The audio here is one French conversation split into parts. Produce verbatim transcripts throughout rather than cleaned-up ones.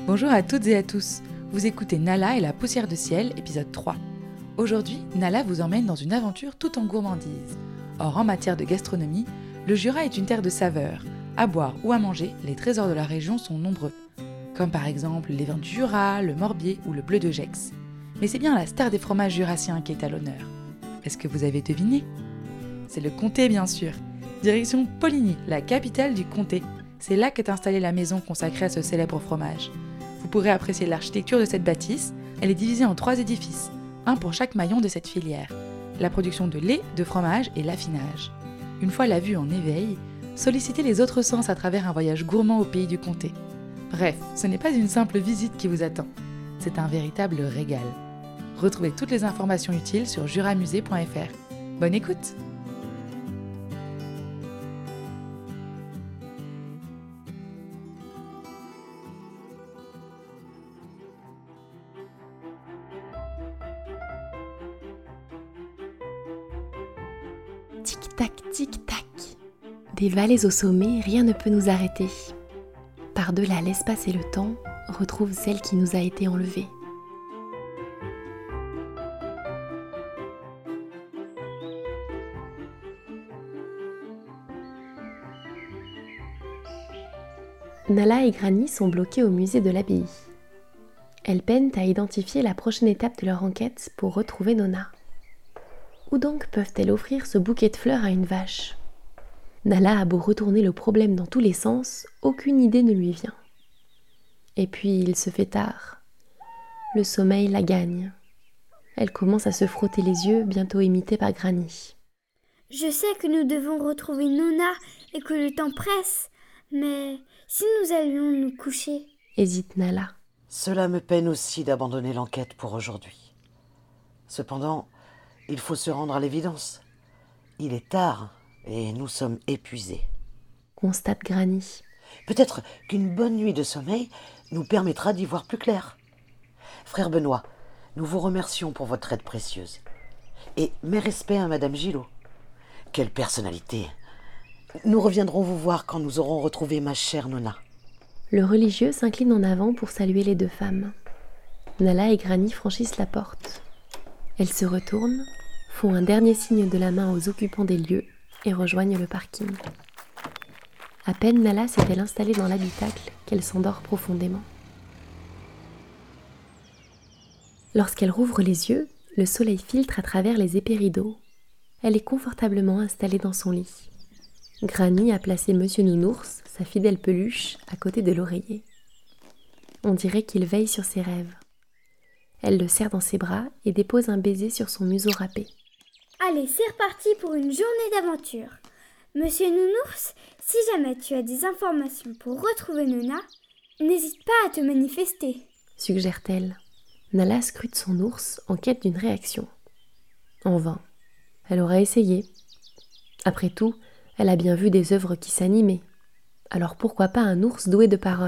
Bonjour à toutes et à tous, vous écoutez Nala et la poussière de ciel, épisode trois. Aujourd'hui, Nala vous emmène dans une aventure tout en gourmandise. Or, en matière de gastronomie, le Jura est une terre de saveurs. À boire ou à manger, les trésors de la région sont nombreux. Comme par exemple les vins du Jura, le Morbier ou le Bleu de Gex. Mais c'est bien la star des fromages jurassiens qui est à l'honneur. Est-ce que vous avez deviné ? C'est le comté bien sûr. Direction Poligny, la capitale du comté. C'est là qu'est installée la maison consacrée à ce célèbre fromage. Vous pourrez apprécier l'architecture de cette bâtisse. Elle est divisée en trois édifices, un pour chaque maillon de cette filière. La production de lait, de fromage et l'affinage. Une fois la vue en éveil, sollicitez les autres sens à travers un voyage gourmand au pays du comté. Bref, ce n'est pas une simple visite qui vous attend, c'est un véritable régal. Retrouvez toutes les informations utiles sur juramusée point f r. Bonne écoute! Tic-tac, tic-tac. Des vallées au sommet, rien ne peut nous arrêter. Par-delà l'espace et le temps, retrouve celle qui nous a été enlevée. Nala et Granny sont bloquées au musée de l'abbaye. Elles peinent à identifier la prochaine étape de leur enquête pour retrouver Nona. Où donc peuvent-elles offrir ce bouquet de fleurs à une vache ? Nala a beau retourner le problème dans tous les sens, aucune idée ne lui vient. Et puis il se fait tard. Le sommeil la gagne. Elle commence à se frotter les yeux, bientôt imitée par Granny. Je sais que nous devons retrouver Nona et que le temps presse, mais si nous allions nous coucher ? Hésite Nala. Cela me peine aussi d'abandonner l'enquête pour aujourd'hui. Cependant, il faut se rendre à l'évidence. Il est tard et nous sommes épuisés. Constate Granny. Peut-être qu'une bonne nuit de sommeil nous permettra d'y voir plus clair. Frère Benoît, nous vous remercions pour votre aide précieuse. Et mes respects à Madame Gillot. Quelle personnalité! Nous reviendrons vous voir quand nous aurons retrouvé ma chère Nona. Le religieux s'incline en avant pour saluer les deux femmes. Nala et Granny franchissent la porte. Elles se retournent, font un dernier signe de la main aux occupants des lieux et rejoignent le parking. À peine Nala s'est-elle installée dans l'habitacle qu'elle s'endort profondément. Lorsqu'elle rouvre les yeux, le soleil filtre à travers les épais rideaux. Elle est confortablement installée dans son lit. Granny a placé Monsieur Nounours, sa fidèle peluche, à côté de l'oreiller. On dirait qu'il veille sur ses rêves. Elle le serre dans ses bras et dépose un baiser sur son museau râpé. Allez, c'est reparti pour une journée d'aventure. Monsieur Nounours, si jamais tu as des informations pour retrouver Nona, n'hésite pas à te manifester, suggère-t-elle. Nala scrute son ours en quête d'une réaction. En vain. Elle aura essayé. Après tout, elle a bien vu des œuvres qui s'animaient. Alors pourquoi pas un ours doué de parole ?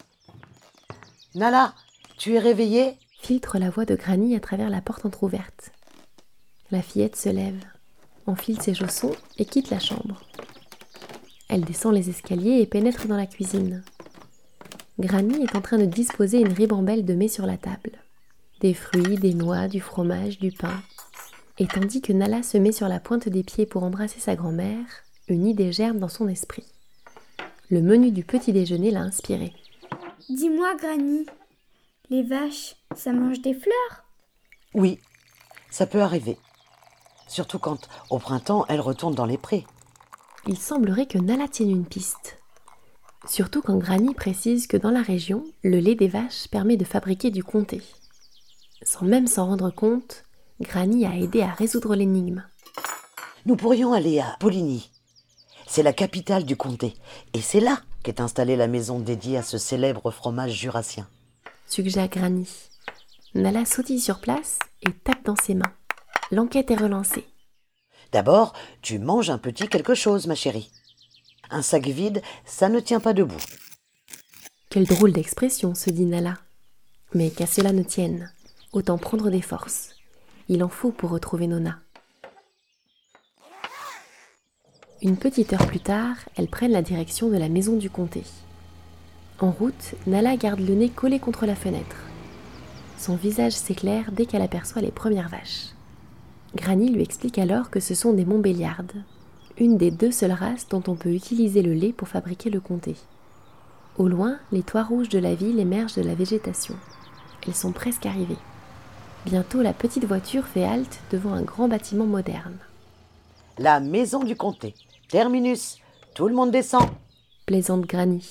Nala, tu es réveillée ? Filtre la voix de Granny à travers la porte entr'ouverte. La fillette se lève, enfile ses chaussons et quitte la chambre. Elle descend les escaliers et pénètre dans la cuisine. Granny est en train de disposer une ribambelle de mets sur la table. Des fruits, des noix, du fromage, du pain. Et tandis que Nala se met sur la pointe des pieds pour embrasser sa grand-mère, une idée germe dans son esprit. Le menu du petit déjeuner l'a inspirée. Dis-moi, Granny, les vaches, ça mange des fleurs ? Oui, ça peut arriver. Surtout quand, au printemps, elles retournent dans les prés. Il semblerait que Nala tienne une piste. Surtout quand Granny précise que dans la région, le lait des vaches permet de fabriquer du comté. Sans même s'en rendre compte, Granny a aidé à résoudre l'énigme. Nous pourrions aller à Poligny. C'est la capitale du comté. Et c'est là qu'est installée la maison dédiée à ce célèbre fromage jurassien. Suggère Granny. Nala sautille sur place et tape dans ses mains. L'enquête est relancée. D'abord, tu manges un petit quelque chose, ma chérie. Un sac vide, ça ne tient pas debout. Quelle drôle d'expression, se dit Nala. Mais qu'à cela ne tienne, autant prendre des forces. Il en faut pour retrouver Nona. Une petite heure plus tard, elles prennent la direction de la maison du comté. En route, Nala garde le nez collé contre la fenêtre. Son visage s'éclaire dès qu'elle aperçoit les premières vaches. Granny lui explique alors que ce sont des Montbéliardes, une des deux seules races dont on peut utiliser le lait pour fabriquer le comté. Au loin, les toits rouges de la ville émergent de la végétation. Elles sont presque arrivées. Bientôt, la petite voiture fait halte devant un grand bâtiment moderne. La maison du comté. Terminus. Tout le monde descend. Plaisante Granny.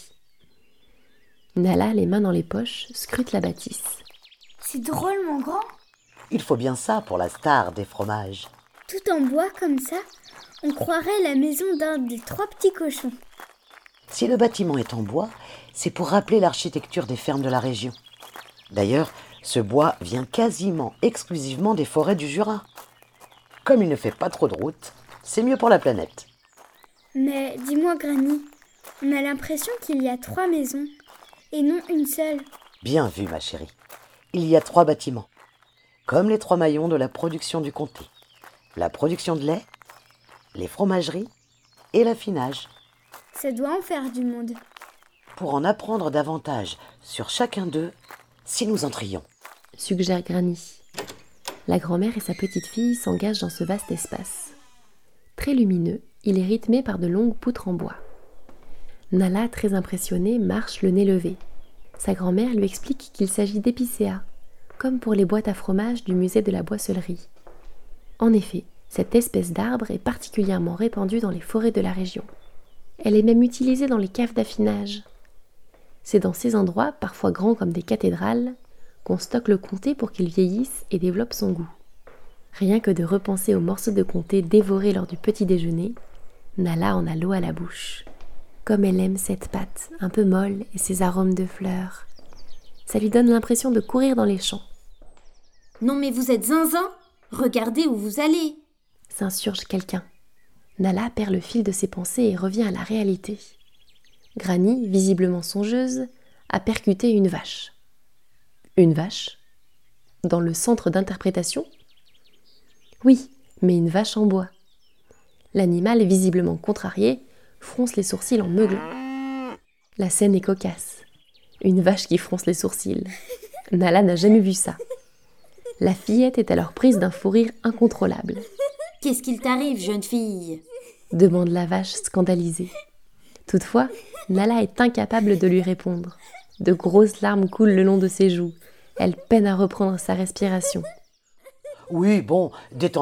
Nala, les mains dans les poches, scrute la bâtisse. C'est drôlement grand. Il faut bien ça pour la star des fromages. Tout en bois comme ça, on croirait la maison d'un des trois petits cochons. Si le bâtiment est en bois, c'est pour rappeler l'architecture des fermes de la région. D'ailleurs, ce bois vient quasiment exclusivement des forêts du Jura. Comme il ne fait pas trop de route, c'est mieux pour la planète. Mais dis-moi Granny, on a l'impression qu'il y a trois maisons, et non une seule. Bien vu, ma chérie. Il y a trois bâtiments, comme les trois maillons de la production du comté. La production de lait, les fromageries et l'affinage. Ça doit en faire du monde. Pour en apprendre davantage sur chacun d'eux, si nous entrions, suggère Granny. La grand-mère et sa petite-fille s'engagent dans ce vaste espace. Très lumineux, il est rythmé par de longues poutres en bois. Nala, très impressionnée, marche le nez levé. Sa grand-mère lui explique qu'il s'agit d'épicéas, comme pour les boîtes à fromage du musée de la Boissellerie. En effet, cette espèce d'arbre est particulièrement répandue dans les forêts de la région. Elle est même utilisée dans les caves d'affinage. C'est dans ces endroits, parfois grands comme des cathédrales, qu'on stocke le comté pour qu'il vieillisse et développe son goût. Rien que de repenser aux morceaux de comté dévorés lors du petit déjeuner, Nala en a l'eau à la bouche. Comme elle aime cette pâte, un peu molle, et ses arômes de fleurs. Ça lui donne l'impression de courir dans les champs. Non mais vous êtes zinzin, regardez où vous allez, s'insurge quelqu'un. Nala perd le fil de ses pensées et revient à la réalité. Granny, visiblement songeuse, a percuté une vache. Une vache ? Dans le centre d'interprétation ? Oui, mais une vache en bois. L'animal, visiblement contrarié, fronce les sourcils en meuglant. La scène est cocasse. Une vache qui fronce les sourcils. Nala n'a jamais vu ça. La fillette est alors prise d'un fou rire incontrôlable. « Qu'est-ce qu'il t'arrive, jeune fille ?» demande la vache scandalisée. Toutefois, Nala est incapable de lui répondre. De grosses larmes coulent le long de ses joues. Elle peine à reprendre sa respiration. « Oui, bon, détendez-vous »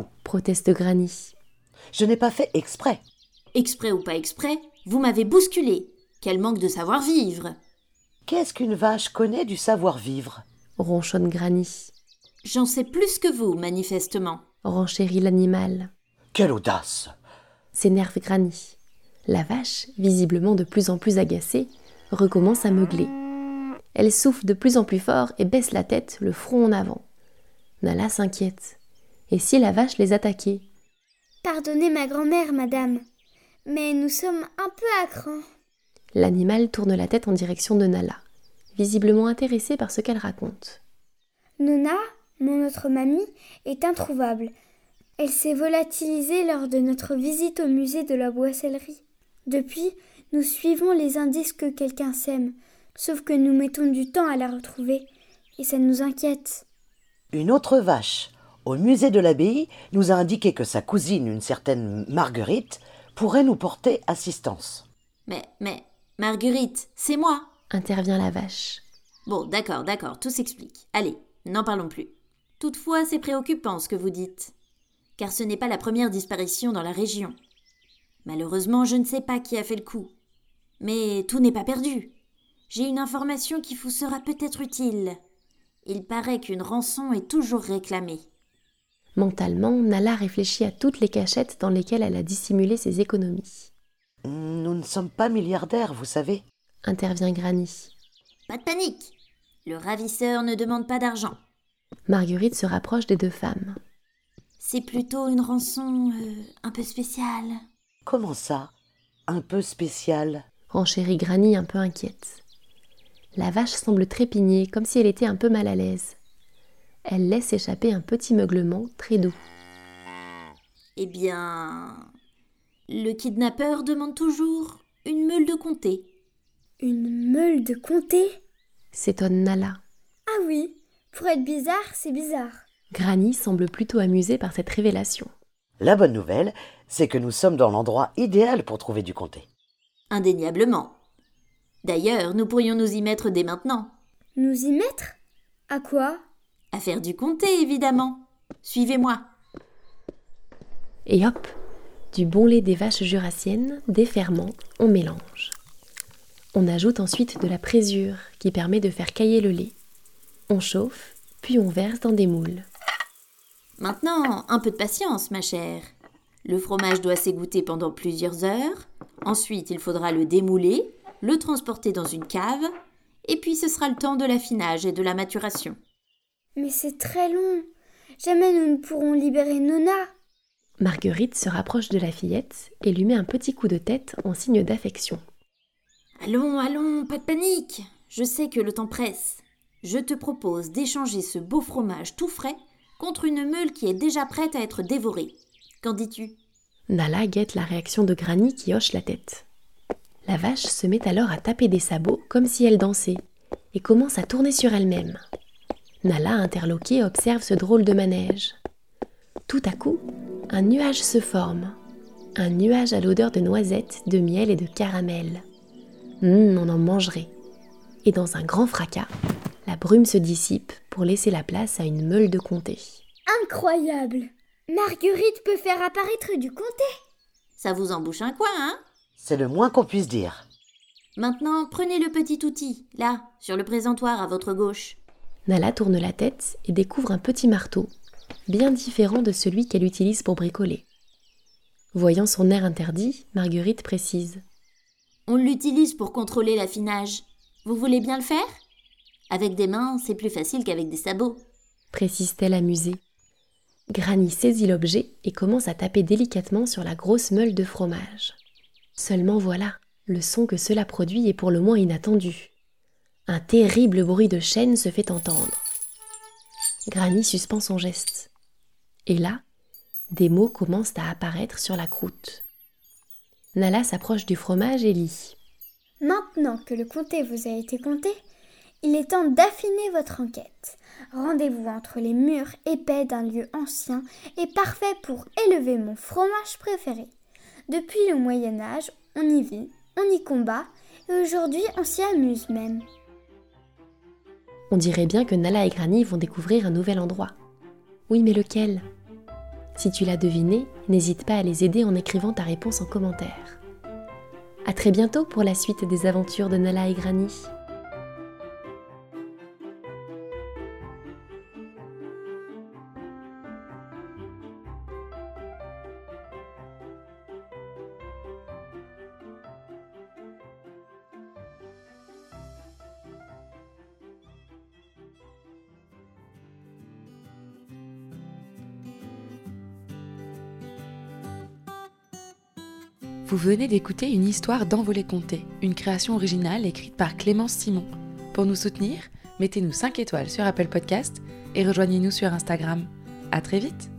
proteste Granny. « Je n'ai pas fait exprès. » Exprès ou pas exprès, vous m'avez bousculé. Quel manque de savoir-vivre. Qu'est-ce qu'une vache connaît du savoir-vivre ? Ronchonne Granny. J'en sais plus que vous, manifestement. Renchérit l'animal. Quelle audace ! S'énerve Granny. La vache, visiblement de plus en plus agacée, recommence à meugler. Elle souffle de plus en plus fort et baisse la tête, le front en avant. Nala s'inquiète. Et si la vache les attaquait ? Pardonnez ma grand-mère, madame, mais nous sommes un peu à cran. L'animal tourne la tête en direction de Nala, visiblement intéressé par ce qu'elle raconte. Nona, mon autre mamie, est introuvable. Elle s'est volatilisée lors de notre visite au musée de la Boissellerie. Depuis, nous suivons les indices que quelqu'un sème, sauf que nous mettons du temps à la retrouver, et ça nous inquiète. Une autre vache, au musée de l'abbaye, nous a indiqué que sa cousine, une certaine Marguerite, pourrait nous porter assistance. Mais, mais, Marguerite, c'est moi, intervient la vache. Bon, d'accord, d'accord, tout s'explique. Allez, n'en parlons plus. Toutefois, c'est préoccupant ce que vous dites, car ce n'est pas la première disparition dans la région. Malheureusement, je ne sais pas qui a fait le coup. Mais tout n'est pas perdu. J'ai une information qui vous sera peut-être utile. Il paraît qu'une rançon est toujours réclamée. Mentalement, Nala réfléchit à toutes les cachettes dans lesquelles elle a dissimulé ses économies. Nous ne sommes pas milliardaires, vous savez, intervient Granny. Pas de panique. Le ravisseur ne demande pas d'argent. Marguerite se rapproche des deux femmes. C'est plutôt une rançon euh, un peu spéciale. Comment ça, un peu spéciale ? Renchérit Granny un peu inquiète. La vache semble trépigner comme si elle était un peu mal à l'aise. Elle laisse échapper un petit meuglement très doux. Eh bien, le kidnappeur demande toujours une meule de comté. Une meule de comté? S'étonne Nala. Ah oui, pour être bizarre, c'est bizarre. Granny semble plutôt amusée par cette révélation. La bonne nouvelle, c'est que nous sommes dans l'endroit idéal pour trouver du comté. Indéniablement. D'ailleurs, nous pourrions nous y mettre dès maintenant. Nous y mettre? À quoi? À faire du comté, évidemment. Suivez-moi. Et hop, du bon lait des vaches jurassiennes, des ferments, on mélange. On ajoute ensuite de la présure qui permet de faire cailler le lait. On chauffe, puis on verse dans des moules. Maintenant, un peu de patience, ma chère. Le fromage doit s'égoutter pendant plusieurs heures. Ensuite, il faudra le démouler, le transporter dans une cave, et puis ce sera le temps de l'affinage et de la maturation. Mais c'est très long. Jamais nous ne pourrons libérer Nona. Marguerite se rapproche de la fillette et lui met un petit coup de tête en signe d'affection. Allons, allons, pas de panique. Je sais que le temps presse. Je te propose d'échanger ce beau fromage tout frais contre une meule qui est déjà prête à être dévorée. Qu'en dis-tu ? Nala guette la réaction de Granny qui hoche la tête. La vache se met alors à taper des sabots comme si elle dansait et commence à tourner sur elle-même. Nala, interloquée, observe ce drôle de manège. Tout à coup, un nuage se forme. Un nuage à l'odeur de noisettes, de miel et de caramel. Hum, on en mangerait. Et dans un grand fracas, la brume se dissipe pour laisser la place à une meule de comté. Incroyable! Marguerite peut faire apparaître du comté! Ça vous embouche un coin, hein ? C'est le moins qu'on puisse dire. Maintenant, prenez le petit outil, là, sur le présentoir à votre gauche. Nala tourne la tête et découvre un petit marteau, bien différent de celui qu'elle utilise pour bricoler. Voyant son air interdit, Marguerite précise. On l'utilise pour contrôler l'affinage. Vous voulez bien le faire ? Avec des mains, c'est plus facile qu'avec des sabots. Précise-t-elle amusée. Granny saisit l'objet et commence à taper délicatement sur la grosse meule de fromage. Seulement voilà, le son que cela produit est pour le moins inattendu. Un terrible bruit de chaîne se fait entendre. Granny suspend son geste. Et là, des mots commencent à apparaître sur la croûte. Nala s'approche du fromage et lit. Maintenant que le comté vous a été compté, il est temps d'affiner votre enquête. Rendez-vous entre les murs épais d'un lieu ancien et parfait pour élever mon fromage préféré. Depuis le Moyen-Âge, on y vit, on y combat, et aujourd'hui on s'y amuse même. On dirait bien que Nala et Granny vont découvrir un nouvel endroit. Oui, mais lequel ? Si tu l'as deviné, n'hésite pas à les aider en écrivant ta réponse en commentaire. À très bientôt pour la suite des aventures de Nala et Granny. Vous venez d'écouter une histoire d'Envolée Comté, une création originale écrite par Clémence Simon. Pour nous soutenir, mettez-nous cinq étoiles sur Apple Podcast et rejoignez-nous sur Instagram. À très vite!